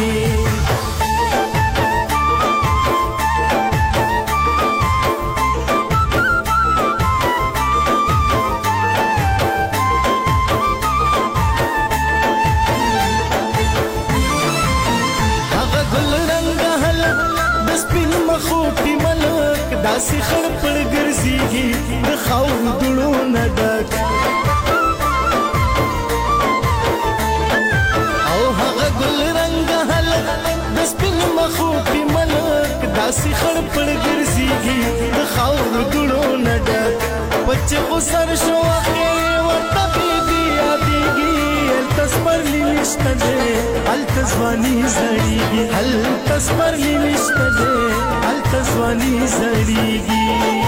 داسې خړ پړ ګرځيږي د خاور دړو نه ډک او هغه ګل رنگ هلک د سپین مخو په ملک داسې خړ پړ ګرځيږي د خاور دړو نه ډک پچ خو سر شو اخر ورته بي یادېږي التزپرلی نشته ده التزوانی زړیږي التزپرلی نشته ده التزوانی زړیږي.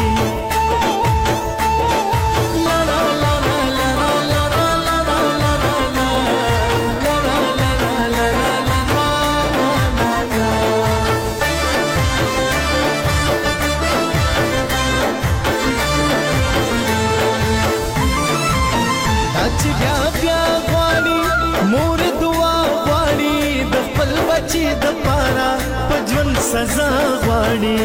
سزا غواړي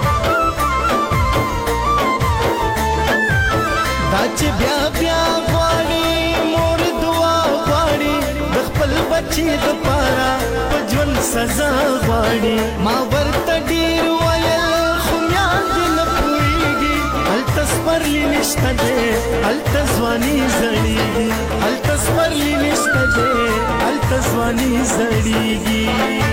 دا چې بیا بیا غواړي مور دعا غواړي د خپل بچي د پاره په ژوند سزا غواړي ما ورته ډیر ویل خو میان دې نه پوهېږي التزپرلی نشته ده التزوانی زړیږي التزپرلی نشته ده التزوانی زړیږي.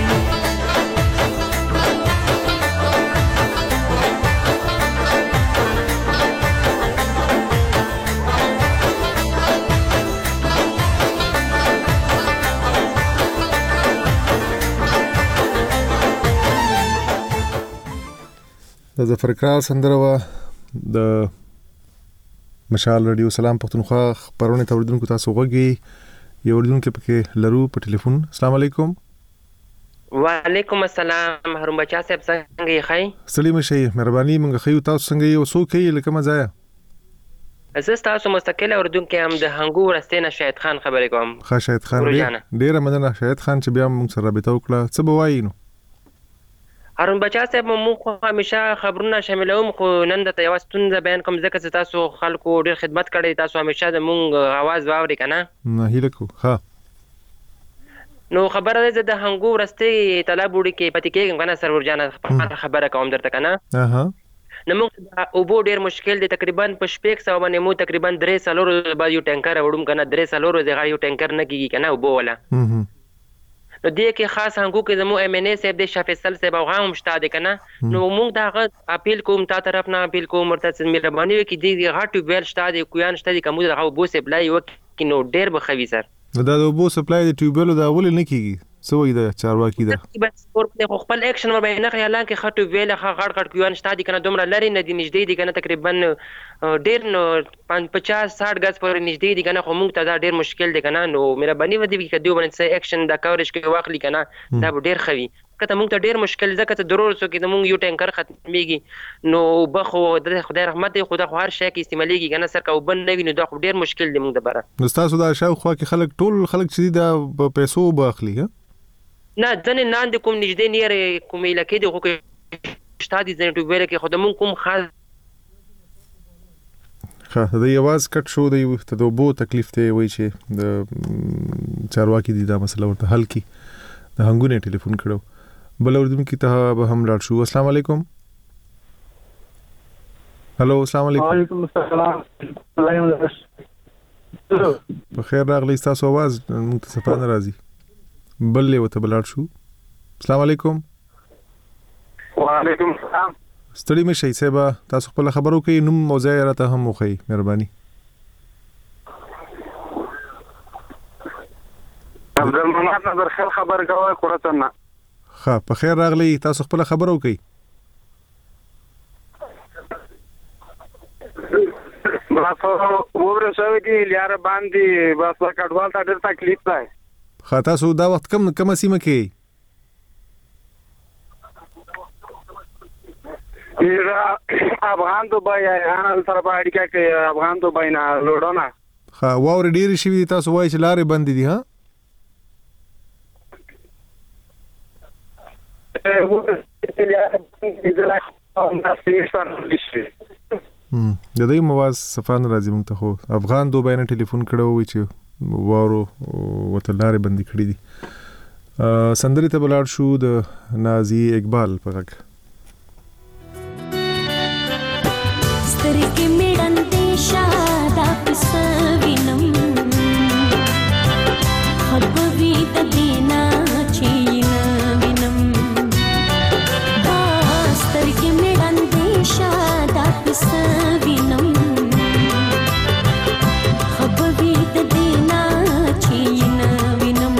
د ظفر اقرار سندره وا د مشال رادیو سلام پښتونخوا خبرونه توریدونکو تاسو غوږی یو وردونکو پکې لرو په ټلیفون. السلام علیکم. وعلیکم السلام هارون بچا صاحب څنګه یې ښه؟ سلیم شي مهرباني مونږ خیو تاسو څنګه یو څوک یې لکه مزایا؟ زه ستاسو مستقل اوریدونکی هم د هنګو ورستې نه شاهد خان خبرې کوم. ښه شاهد خان ډیره مننه شاهد خان چې بیا موږ سره رابطه وکړه. څه به وایي نو؟ هارون بچا صاحب موږ خو همیشه خبرونه شاملوم خو نن درته یوه ستونزه بیان کوم ځکه چې تاسو خلکو ډېر خدمت کړی تاسو همیشه د موږ اواز واورئ که نه؟ نه هیله کوو. ښه نو خبره ده زه د هنګو ورستې طلا بوډي کې پاتې کېږم که نه سرور جانه خبره کوم درته که نه؟ نو موږ د اوبو ډېر مشکل دی تقریبا په شپږ سوه باندې مو تقریبا درې څلورو بعد یو ټینکر وړم که نه درې څلورو ځای یو ټینکر نه کېږي که نه اوبو والا. نو دې کې خاص هنګو کې زموږ ایم ان اے صاحب دی شاه فیصل صاحب او هغه هم شته دی که نه. نو موږ د هغه اپیل کوم تا طرف نه اپیل کوم ورته چې مهرباني وکړي دې هغه ټیوبویل شته دی کویان شته دی که موږ د هغه اوبو سپلای وکړي نو ډېر به ښه وي سر. دا د اوبو سپلای د ټیوبویلو دا ولې نه کېږي؟ څه وایي د چارواکي ده؟ خو خپل اکشن ورباندې نه ښیي حالانکې ښه ټیوبویل ښه غټ غټ کویان شته دي که نه دومره لرې نه دي نږدې دي که نه تقریبا ډېر نو پچاس ساټ ګز پورې نږدې دي که نه خو موږ ته دا ډېر مشکل دی که نه. نو مهرباني به دې وکړي که دوی باندې څه اکشن دا کورج کوي واخلي که نه دا به ډېر ښه وي که ته موږ ته ډېر مشکل ځکه چې درور څو کې زموږ یو ټینکر ختمېږي نو اوبه خو د خدای رحمت دی خو دا خو هر شی کې استعمالېږي که نه سر که اوبه نه وي نو دا خو ډېر مشکل دی موږ دپاره. نو ستاسو دا شاوخوا کې خلک ټول خلک چې دي دا په پیسو اوبه اخلي؟ نه ځنې لاندې کوم نږدې نیر کوم علاقې دي خو کې شته دي ځینې ټیوبویل کې خو د مونږ کوم خاص ښه د یواز کټ شو دی ته د اوبو تکلیف ته وایي چې د چارواکي دي دا مسله ورته حل کړي. د هنګو نه ټلیفون کړو بل اورېدونکي ته به هم لاړ شو. السلام علیکم. هلو السلام علیکم. وعلیکم السلام. په خیر راغلی ستاسو اواز موږ ته صفا نه راځي. بل له وته بلار شو. السلام علیکم. وعلیکم السلام. ستړي مې شي سبا تاسو خپل خبرو کې نوم موضوع راته هم وخی مهرباني. عبد المنعم نظر خیر خبر کوي قرتنا. ښه په خیر راغلی تاسو خپل خبرو کوي. باسو وګورئ شوی دی لار باندې بس کډوال ته ډېر تکلیف دی. ښه تاسو دا وخت کم کومه سیمه کې؟ افغان دوبۍ هغه سره په اړیکه کې افغان دوبۍ نه لوډونه. ښه واورې ډېرې شوي دي تاسو وایي چې لارې بندې دي ها؟ د دې مواز صفا نه راځي موږ ته خو افغان دوبۍ نه ټلیفون کړی وی چې وارو وته لارې بندي کړې دي. سندرې ته بلاړ شو د نازي اقبال په غږ. سترګې مې ړندې شاده پسه وینم خبوي د دینا چې نه وینم سترګې مې ړندې شاده پسه وینم خبوي د دینا چې نه وینم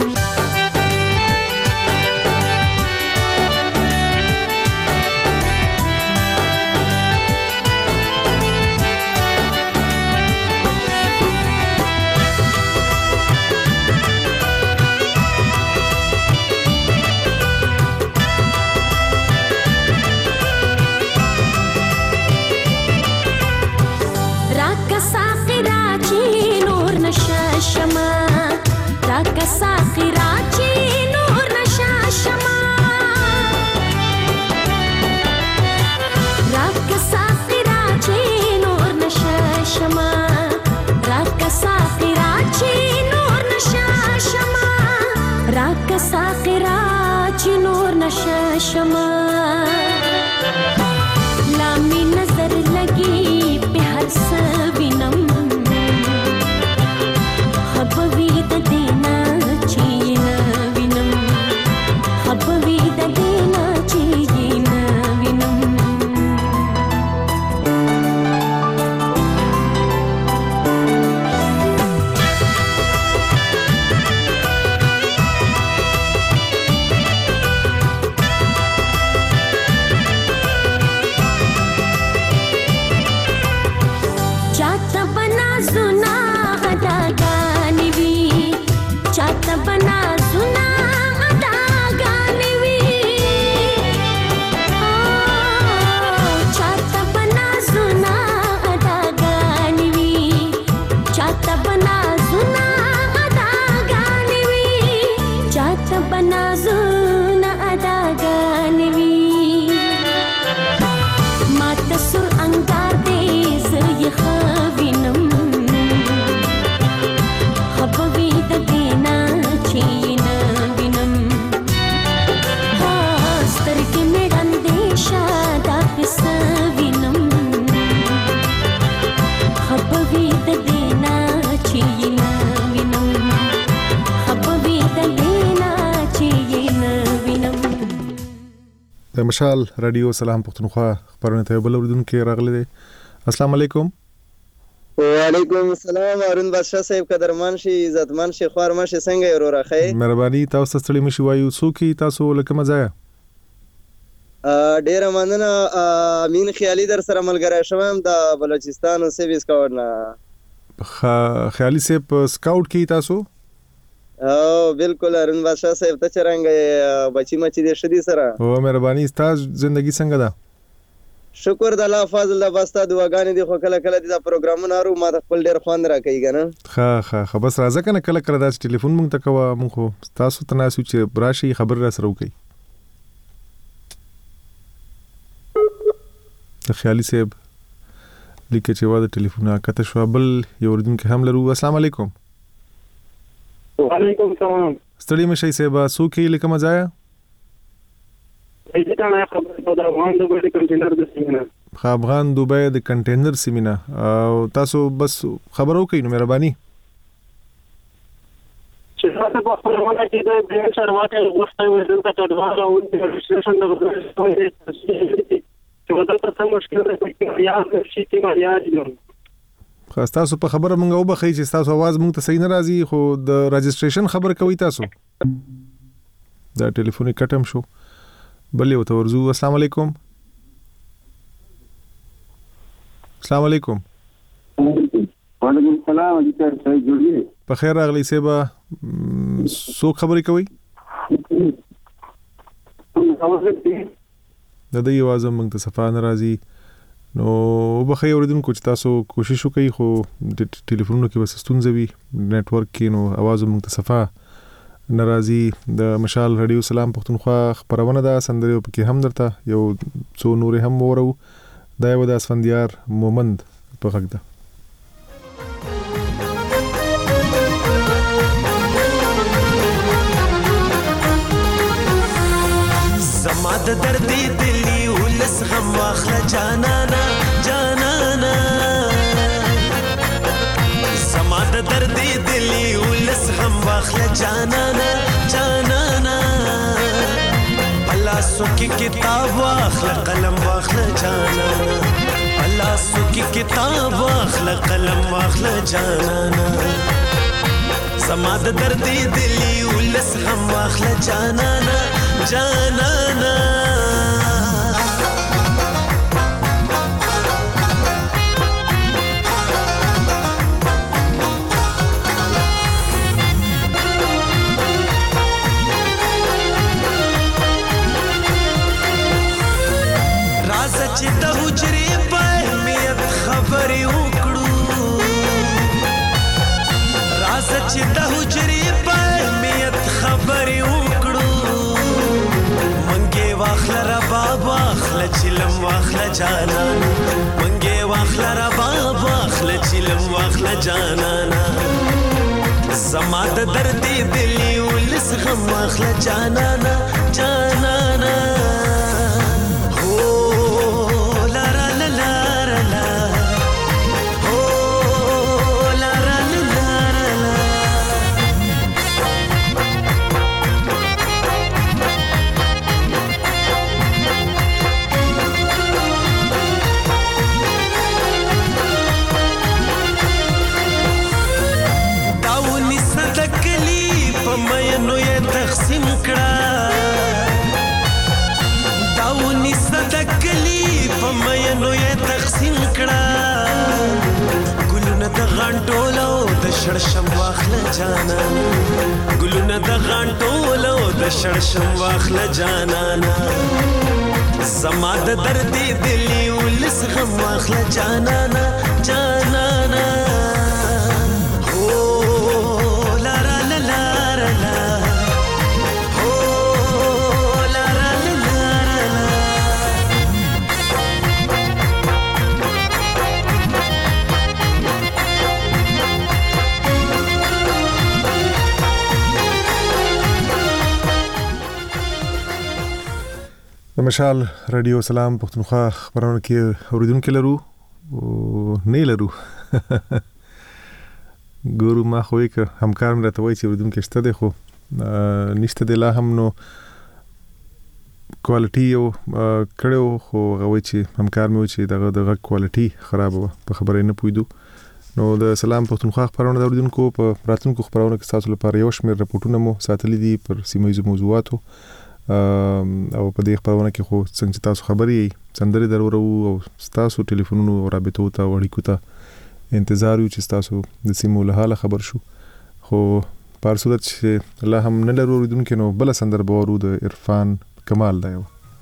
شما راکا ساقی راچی نور نشا شما راکا ساقی راچی نور نشا شما راکا ساقی راچی نور نشا شما راکا ساقی راچی نور نشا شما لامی نظر لگی پہ ہر سوینم خبوي د دینا چې نه وینم خبوي د دینا چې نه وینم چاته بنا زنا غدا بنا زنا غداګان د مشال رادیو سلام پښتونخوا خبرونه ته بل اوریدونکو راغلي دي. السلام علیکم. وعلیکم السلام ارون بادشاہ صاحب قدرمن شي عزتمن شي خوارمن شي څنګه یې ورو راخی مهرباني تاسو ستړي مشي وایو څوک تاسو لکه مزایا ډیر مننه امین خیالي در سره ملګری شوم د بلوچستان اوسېوي سکاوټ نه خیالي سیب سکاوټ کی تاسو او بالکل ارون بادشاہ صاحب ته چرنګ بچی مچی دې شدي سره او مهرباني تاسو ژوندۍ څنګه ده شکر د الله فضل د بستا دعاګانې دي خو کله کله د پروګرامونو ارو ما د خپل ډیر خوان راکې کنه ها ها خو بس راځه کنه کله کله دا ټلیفون مونږ ته کوه مونږ خو تاسو ته ناسو چې براشي خبر را سره وکي د خیالي صاحب لیکه چې واده ټلیفون کته شو بل یو ردون کې هم لرو. السلام علیکم. وعلیکم السلام. ستړي مشي صاحب سوکي لکه مزایا ایته نه خبر د افغان دوبه د کنټینر د سیمینه افغان دوبه د کنټینر سیمینه او تاسو بس خبرو کوي نو مهرباني چې تاسو په خپل وخت کې د بیا سره واټه وخت وي دلته ټډواله او د رجسټریشن د چې ودلته څه مشکل ده یا شي کې ما یا دي خو تاسو په خبره مونږ او بخی چې تاسو आवाज مونږ ته صحیح نه راځي خو د رجسټریشن خبر کوي تاسو دا ټلیفوني کټم شو بل یو تورزو. السلام علیکم. السلام علیکم. وعلیکم السلام اجازه صحیح جوړی په خیر راغلی سیبا سو خبرې کوي د دې आवाज مونږ ته صفه نه راځي نو وبخې اوریدونکو چې تاسو کوشش وکړئ خو د ټلیفونونو کې بس ستونزه وي نتورک کې نو आवाज مونږ ته صفه ناراضي. د مشال رادیو سلام پښتونخوا خبرونه ده سندري پکې هم درته یو څو نور هم ورو دا یو د اسفندیار مومند په غږ ده. زما د دردي دلی ولس غم واخله جانانا جانانا زما د دردي دلی ولس غم واخله جانانا جانانا الله سکی کتاب واخله قلم واخله جانانا الله سکی کتاب واخله قلم واخله جانانا زما د دردي دلی ولس غم واخله جانانا جانانا راځه چې د حجرې په اهمیت خبرې وکړو راځه چې د حجرې په اهمیت خبرې وکړو منګې واخله رباب واخله چلم واخله جانانا منګې واخله رباب واخله چلم واخله جانانا زما د دردي دلی ولس غم واخله جانانا جانانا مینو یې تقسیم کړه داونی صدقلی په مینو یې تقسیم کړه ګلونه د غانټولو د شړشم واخله جانانا ګلونه د غانټولو د شړشم واخله جانانا زما د دردي دلی ولس غم واخله جانانا جانانا د مشال رادیو سلام پښتونخوا خبرونه کې اوریدونکو لرو او نه لرو ګورو ما خو یک همکار مې راته وایي چې اوریدونکو شته دی خو نشته دی لا هم نو کوالټي یو کړو خو غوي چې همکار مې و چې دغه دغه کوالټي خراب و په خبرې نه پویدو. نو د سلام پښتونخوا خبرونه د اوریدونکو په راتلونکو خبرونه کې تاسو لپاره یو شمېر رپورټونه مو ساتلي دي پر سیمه ییزو موضوعاتو او په دې خبرونه کې خو څنګه تاسو خبري سندري درورو او تاسو ټلیفونونو او رابطو ته وړي کوته انتظار یو چې تاسو د سیمو له حاله خبر شو. خو په صورت چې الله هم نه لرو اوریدونکو نو بل سندر بورو د عرفان کمال دی.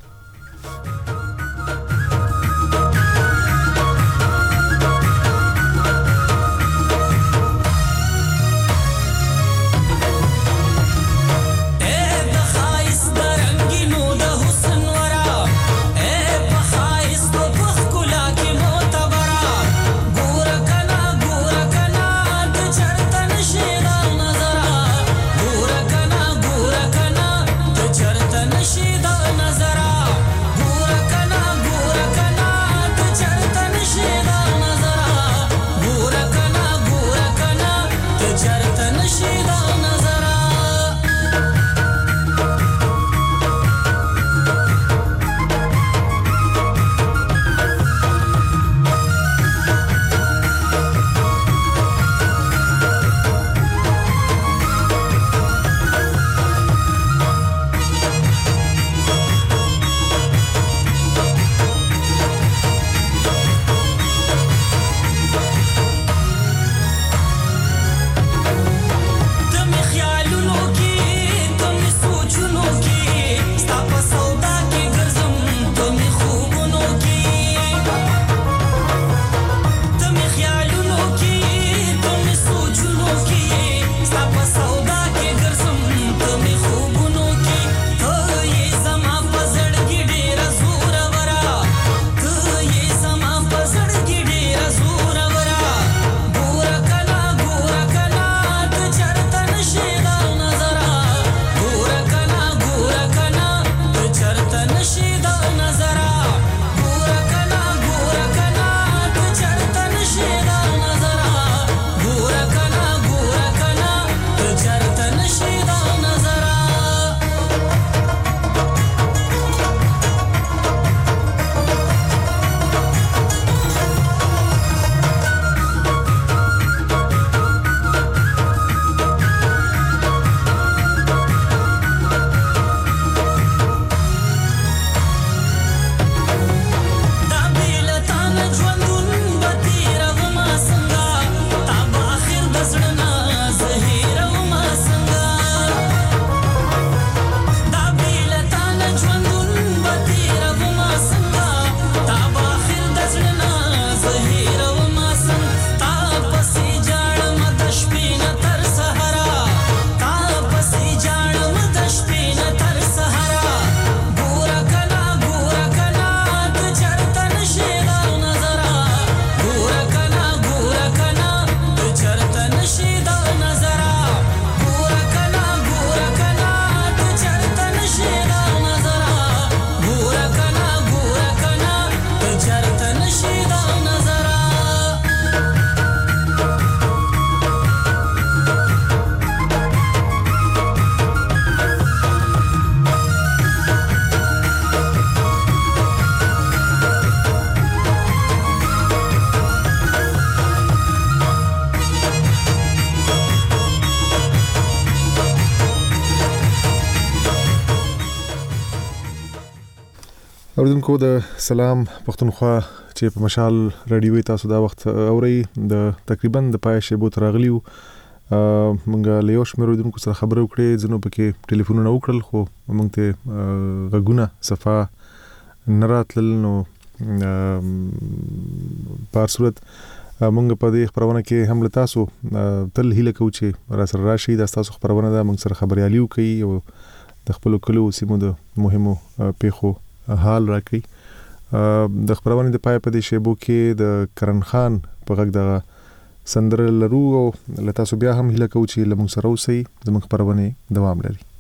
اوریدونکو د سلام پښتونخوا چې په مشال رادیوي تاسو دا وخت اوري د تقریبا د پای شیبو ترغلیو مونږه له یو شمېر اوریدونکو سره خبرې وکړې ځنو پکې ټلیفونونه وکړل خو مونږ ته غږونه صفه نه راتلل. نو په صورت مونږ په دې خبرونه کې هم له تاسو تل هیله کوو چې را سره راشي دا تاسو خبرونه دا مونږ سره خبريالي وکړي او د خپل کلو سیمو د مهمو پیښو حال راکړي. د خبرونه د پای په دې شیبو کې د کرن خان په غږ د سندره لرو او له تاسو بیا هم هیله کوو چې لمون سره اوسئ زموږ خبرونه دوام لري.